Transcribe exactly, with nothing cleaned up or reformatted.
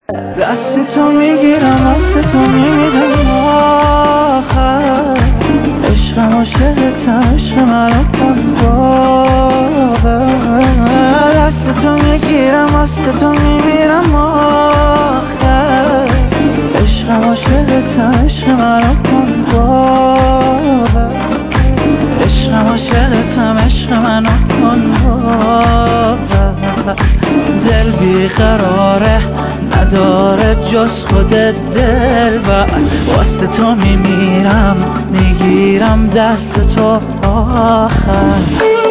دست تو میگیرم دست تو میمیرم آخر عشقم عاشقتم عشق منو کن باور دست تو میگیرم دست تو میمیرم آخر عشقم عاشقتم عشق منو کن باور عشقم عاشقتم عشق منو کن باور دل بیقراره نداره جز خودت دل و واسه تو میمیرم میگیرم دست تو آخر